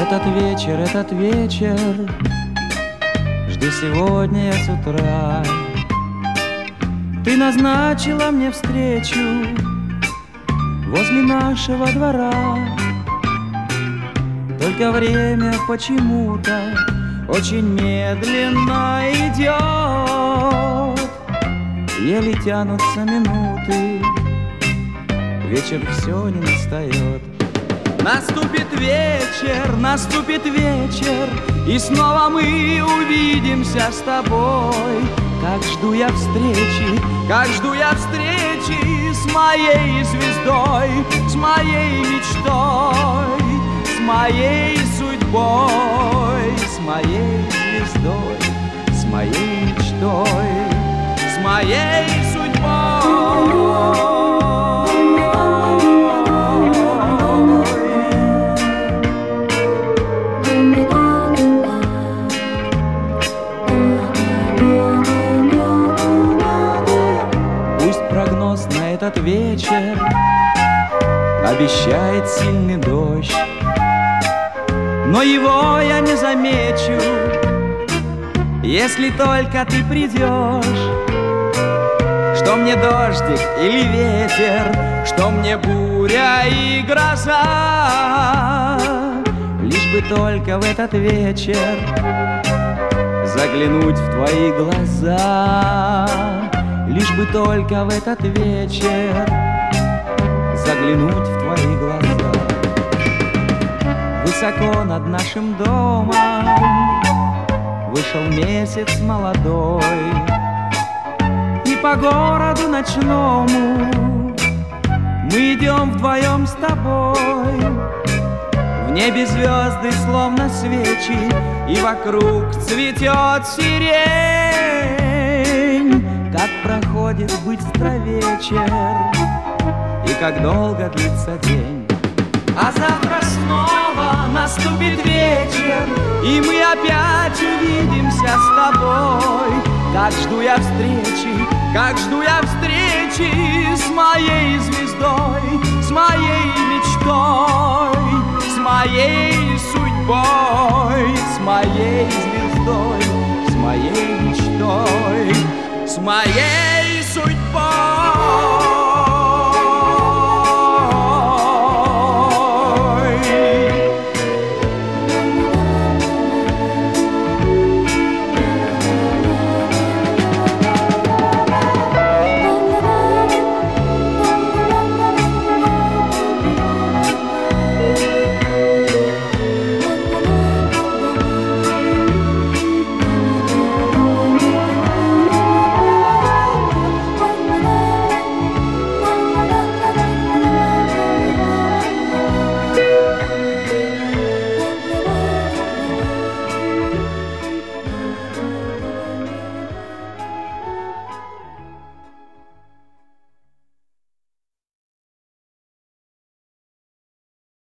Этот вечер жду сегодня я с утра. Ты назначила мне встречу возле нашего двора. Только время почему-то очень медленно идет. Еле тянутся минуты, вечер все не настает. Наступит вечер, и снова мы увидимся с тобой. Как жду я встречи с моей звездой, с моей мечтой, с моей судьбой, с моей звездой, с моей мечтой, с моей судьбой. Этот вечер обещает сильный дождь, но его я не замечу, если только ты придешь. Что мне дождик или ветер, что мне буря и гроза, лишь бы только в этот вечер заглянуть в твои глаза. Лишь бы только в этот вечер заглянуть в твои глаза. Высоко над нашим домом вышел месяц молодой, и по городу ночному мы идем вдвоем с тобой. В небе звезды словно свечи, и вокруг цветет сирень. Как проходит быстро вечер, и как долго длится день. А завтра снова наступит вечер, и мы опять увидимся с тобой. Как жду я встречи с моей звездой, с моей мечтой, с моей судьбой, с моей звездой, с моей мечтой, с моей судьбой.